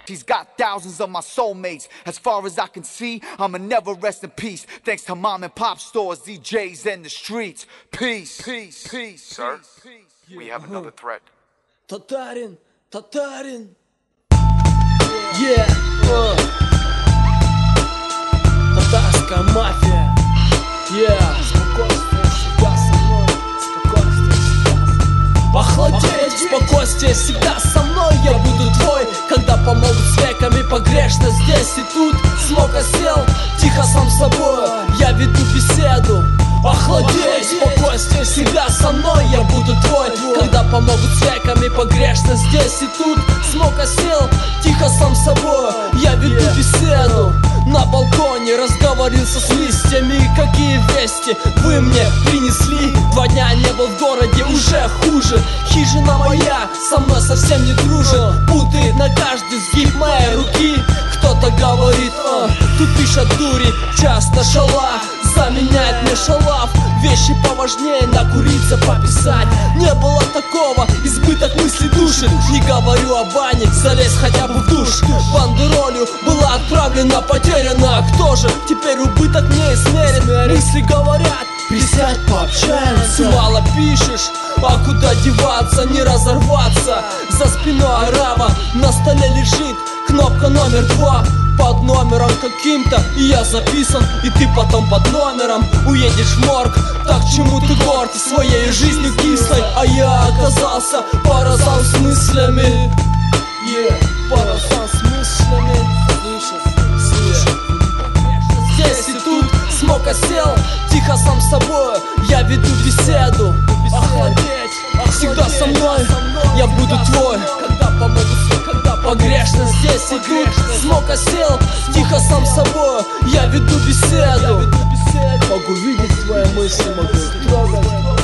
He's got thousands of my soulmates. As far as I can see, I'ma never rest in peace. Thanks to mom and pop stores, DJs, and the streets. Peace, peace, peace. Sir, we have another threat. Татарин, Татарин. Yeah, татарская мафия. Yeah, спокойствие всегда со мной. Спокойствие всегда со мной. Охладеть, спокойствие всегда со мной. Я буду твой, когда помогут с веками погрешно здесь и тут. Смог осел, тихо сам с собой. Я веду беседу. Охладеть, спокойствие всегда со мной. Я буду твой, когда помогут с веками погрешно здесь и тут. Смог осел, тихо сам с собой. Я веду беседу. На балконе разговорился с листьями. Какие вести вы мне принесли? 2 дня не был в городе, уже хуже. Хижина моя со мной совсем не дружит. Путает на каждый сгиб моей руки. Кто-то говорит, тупишь от дури. Часто шала заменяет мне шалав. Вещи поважнее, накуриться, пописать. Не было такого, избыток мыслей душит. Не говорю о бане, залезь хотя бы в душ. Бандеролью была отправлена, потеряна. Кто же теперь убыток не измерен? Мысли говорят, присядь, пообщаемся. Мало пишешь, а куда деваться, не разорваться? За спиной арава, на столе лежит кнопка номер 2. Под номером каким-то, и я записан. И ты потом под номером уедешь в морг. Так чему ты горд своей жизнью кислой? А я оказался по разам с мыслями. По разам с мыслями. Здесь и тут смог осел, тихо сам с собой. Я веду беседу. Охладеть, всегда со мной. Я буду твой, когда помогут, когда погрешно здесь и тут. Смог осел, тихо сам с собой. Я веду беседу. Могу видеть твои мысли, могу их трогать.